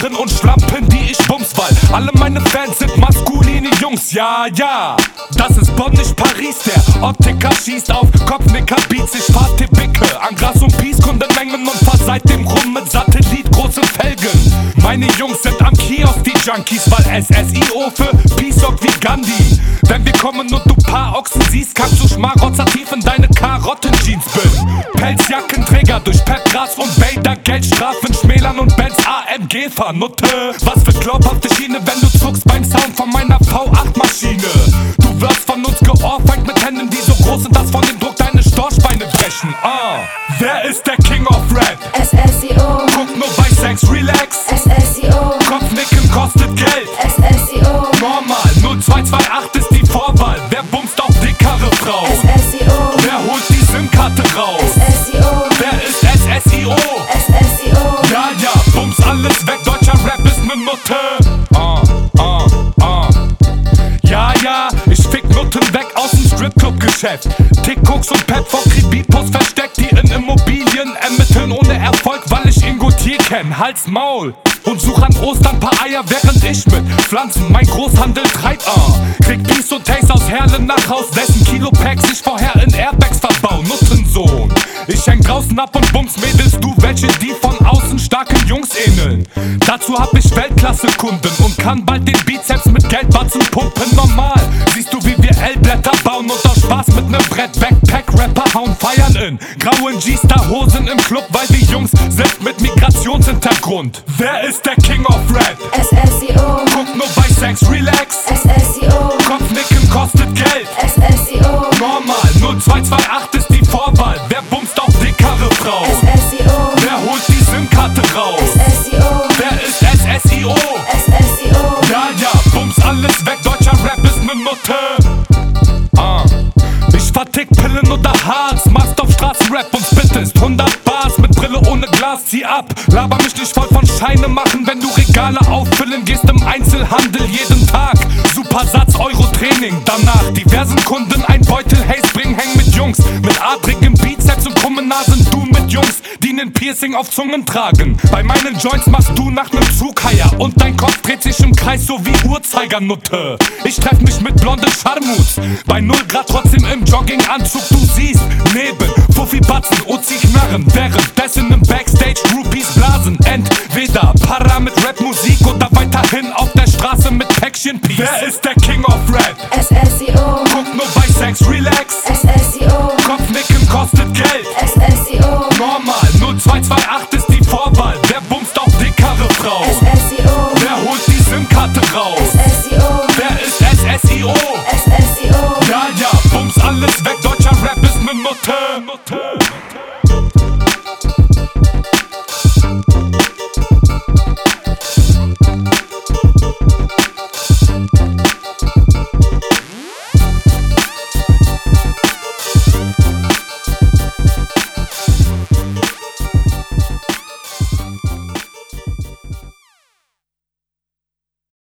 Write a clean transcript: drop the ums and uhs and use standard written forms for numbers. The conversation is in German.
Huren und Schlampen, die ich bums, weil alle meine Fans sind maskuline Jungs, ja, ja. Das ist Bonn, nicht Paris, der Optiker schießt auf Kopfnicker-Beats. Ich fahr Tibicke an Gras und Peace, Kundenmengen und fahr seitdem rum mit Satellit, große Felgen. Meine Jungs sind am Kiosk, die Junkies, weil SSIO für Peace sorgt wie Gandhi. Wenn wir kommen und du paar Ochsen siehst, kannst du Schmarotzer tief in deine Karottenjeans bin. Pelzjackenträger durch Petgras und Bader, Geldstrafen, Schmälern und Benz AMG Vernutte. Was für glaubhafte Schiene, wenn du zuckst beim Sound von meiner V8-Maschine. Du wirst von uns geohrfeigt mit Händen, die so groß sind, dass von dem Druck deine Storchbeine brechen. Wer ist der King of Rap? SSIO. Guck nur bei Sex, relax. SSIO. Kopfnicken kostet Geld. SSIO. Normal, 0228 ist die Vorwahl. Wer bumst auf dickere Frauen? SSIO. Wer holt die SIM-Karte raus? SSIO. Wer ist SSIO? SSIO. Ja, ja, bums alles weg, deutscher Rap ist ne Nutte. Ja, ja, ich fick Nutten weg aus dem Stripclub-Geschäft. Tick, Koks und Pep vor Kreditpost versteckt, die in Immobilien ermitteln ohne Erfolg, weil ich Ingotier kenn. Hals, Maul und such an Ostern paar Eier, während ich mit Pflanzen mein Großhandel treibt. Krieg Peace und Taste aus Herlen nach Haus, dessen Kilo-Packs ich vorher in Airbags verbau. Nuttensohn, ich häng draußen ab und bums Mädels, du welche die von außen starken Jungs ähneln. Dazu hab ich Weltklasse-Kunden und kann bald den Bizeps mit Geldbatzen pumpen. Normal, siehst du wie wir L-Blätter bauen und aus Spaß mit nem Brett Backpack-Rapper hauen. Feiern in grauen G-Star-Hosen im Club, weil wir Jungs sind mit Migrationshintergrund. Wer ist der King of Rap? SSIO. Guck nur bei Sex, relax. SSIO. Kopfnicken kostet Geld. SSIO. Normal, 0228 ist die Vorwahl. Wer bumst auf dickere Frauen? SSIO. Wer holt die SIM-Karte raus? SSIO. Wer ist SSIO? SSIO. Ja, ja, bums alles weg, deutscher Rap ist ne Nutte. Ich vertick Pillen oder Harz, machst auf Straßenrap und spittest 100 Bars mit Brille ohne Glas, zieh ab. Laber mich nicht voll von Scheine machen, wenn du Regale auffüllen gehst im Einzelhandel jeden Tag. Super Satz, Euro-Training, danach diversen Kunden ein Beutel Haze bringen, häng mit Jungs mit adrigem Bizeps und krummen Nasen, du mit Jungs, die nen Piercing auf Zungen tragen. Bei meinen Joints machst du nach nem Zugheier und dein Kopf dreht sich im Kreis so wie Uhrzeigernutte. Ich treff mich mit blonden Scharmuts, bei 0 Grad trotzdem im Jogginganzug. Du siehst neben Fuffi Batzen, Uzi Knarren, währenddessen im Backstage Groupies blasen. Entweder Para mit Rapmusik oder weiterhin auf der Straße mit Päckchen Peace. Wer ist der King of Rap? SSIO. Guck nur bei Sex, relax. SSIO. Kopfnicken kostet Geld. SSIO. Normal, 0228